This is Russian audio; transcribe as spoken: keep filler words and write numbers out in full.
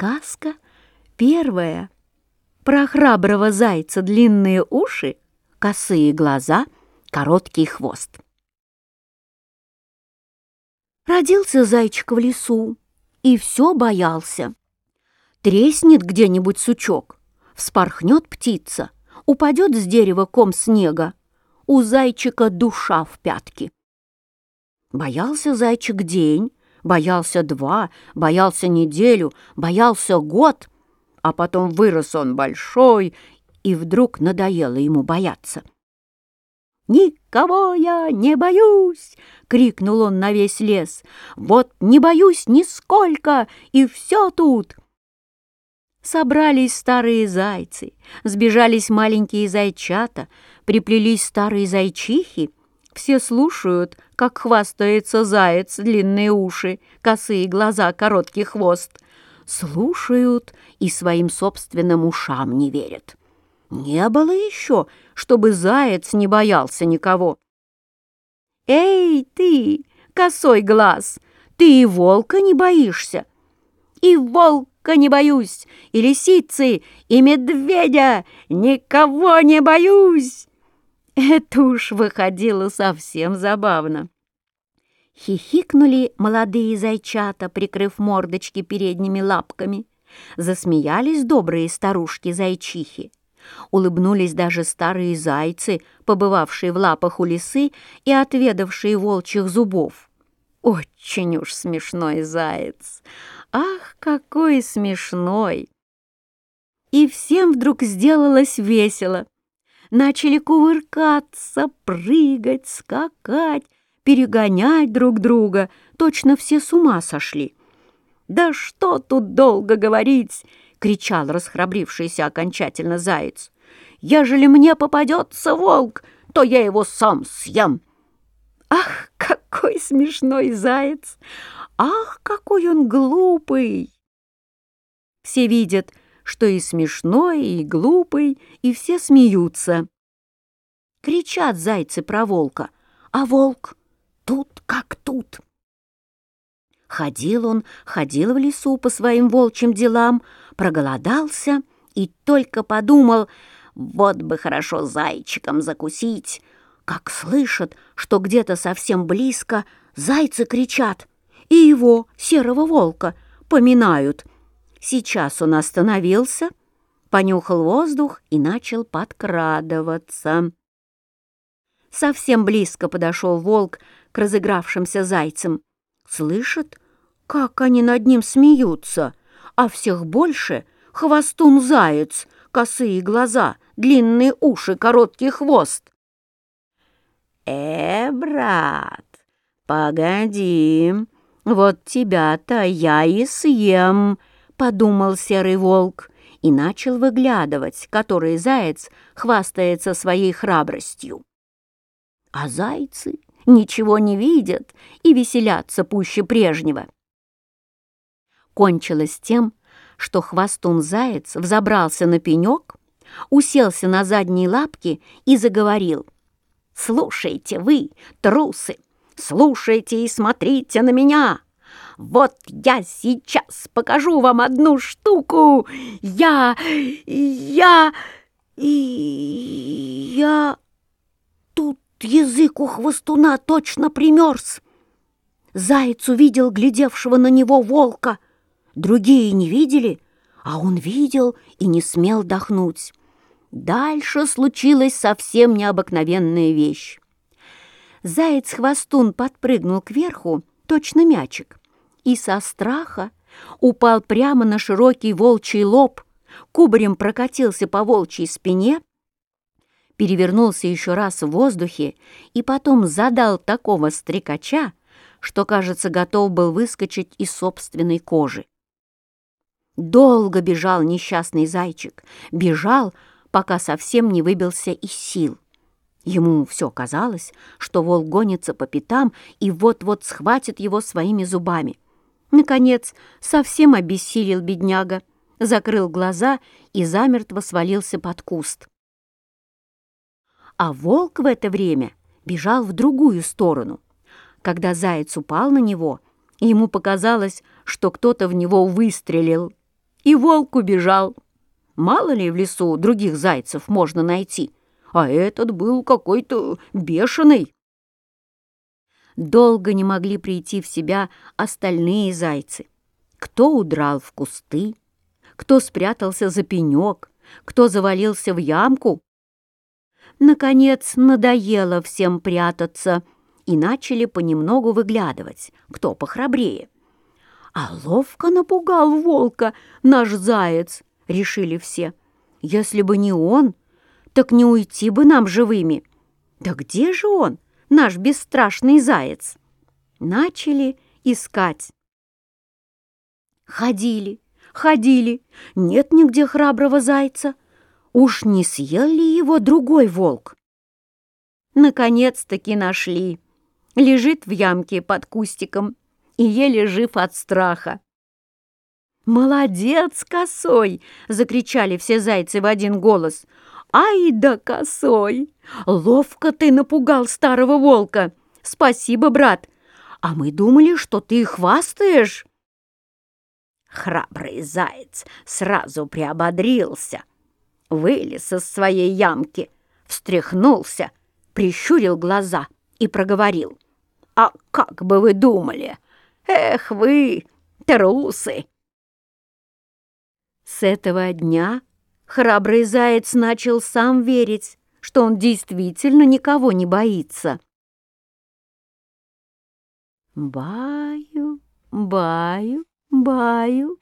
Сказка первая. Про храброго зайца длинные уши, косые глаза, короткий хвост. Родился зайчик в лесу и все боялся. Треснет где-нибудь сучок, вспорхнет птица, упадет с дерева ком снега, у зайчика душа в пятки. Боялся зайчик день, боялся два, боялся неделю, боялся год, а потом вырос он большой, и вдруг надоело ему бояться. «Никого я не боюсь!» — крикнул он на весь лес. «Вот не боюсь нисколько, и все тут!» Собрались старые зайцы, сбежались маленькие зайчата, приплелись старые зайчихи. Все слушают, как хвастается заяц, длинные уши, косые глаза, короткий хвост. Слушают и своим собственным ушам не верят. Не было еще, чтобы заяц не боялся никого. «Эй, ты, косой глаз, ты и волка не боишься?» «И волка не боюсь, и лисицы, и медведя, никого не боюсь!» Это уж выходило совсем забавно. Хихикнули молодые зайчата, прикрыв мордочки передними лапками. Засмеялись добрые старушки-зайчихи. Улыбнулись даже старые зайцы, побывавшие в лапах у лисы и отведавшие волчьих зубов. Очень уж смешной заяц! Ах, какой смешной! И всем вдруг сделалось весело. Начали кувыркаться, прыгать, скакать, перегонять друг друга. Точно все с ума сошли. «Да что тут долго говорить!» — кричал расхрабрившийся окончательно заяц. «Ежели мне попадется волк, то я его сам съем!» Ах, какой смешной заяц! Ах, какой он глупый! Все видят, что и смешной, и глупый, и все смеются. Кричат зайцы про волка, а волк тут как тут. Ходил он, ходил в лесу по своим волчьим делам, проголодался и только подумал, вот бы хорошо зайчиком закусить, как слышат, что где-то совсем близко зайцы кричат, и его, серого волка, поминают. Сейчас он остановился, понюхал воздух и начал подкрадываться. Совсем близко подошел волк к разыгравшимся зайцам. Слышит, как они над ним смеются, а всех больше хвостун-заяц, косые глаза, длинные уши, короткий хвост. «Э, брат, погоди, вот тебя-то я и съем», — подумал серый волк и начал выглядывать, который заяц хвастается своей храбростью. А зайцы ничего не видят и веселятся пуще прежнего. Кончилось тем, что хвостун-заяц взобрался на пенек, уселся на задние лапки и заговорил. «Слушайте вы, трусы, слушайте и смотрите на меня! Вот я сейчас покажу вам одну штуку! Я... я... и... я...» Тут язык у хвостуна точно примерз. Заяц увидел глядевшего на него волка. Другие не видели, а он видел и не смел дохнуть. Дальше случилась совсем необыкновенная вещь. Заяц-хвостун подпрыгнул кверху, точно мячик, и со страха упал прямо на широкий волчий лоб, кубарем прокатился по волчьей спине, перевернулся еще раз в воздухе и потом задал такого стрекача, что, кажется, готов был выскочить из собственной кожи. Долго бежал несчастный зайчик, бежал, пока совсем не выбился из сил. Ему все казалось, что волк гонится по пятам и вот-вот схватит его своими зубами. Наконец, совсем обессилел бедняга, закрыл глаза и замертво свалился под куст. А волк в это время бежал в другую сторону. Когда заяц упал на него, ему показалось, что кто-то в него выстрелил. и волк убежал. Мало ли в лесу других зайцев можно найти, а этот был какой-то бешеный. Долго не могли прийти в себя остальные зайцы. Кто удрал в кусты, кто спрятался за пенек, кто завалился в ямку. Наконец, надоело всем прятаться, и начали понемногу выглядывать, кто похрабрее. А ловко напугал волка наш заяц, решили все. Если бы не он, так не уйти бы нам живыми. Да где же он, наш бесстрашный заяц? Начали искать. Ходили, ходили, нет нигде храброго зайца. Уж не съел ли его другой волк? Наконец-таки нашли. Лежит в ямке под кустиком и еле жив от страха. «Молодец, Косой!» — закричали все зайцы в один голос. «Ай да, Косой! Ловко ты напугал старого волка! Спасибо, брат! А мы думали, что ты хвастаешь!» Храбрый заяц сразу приободрился, вылез из своей ямки, встряхнулся, прищурил глаза и проговорил: «А как бы вы думали? Эх вы, трусы!» С этого дня храбрый заяц начал сам верить, что он действительно никого не боится. Баю, баю, баю,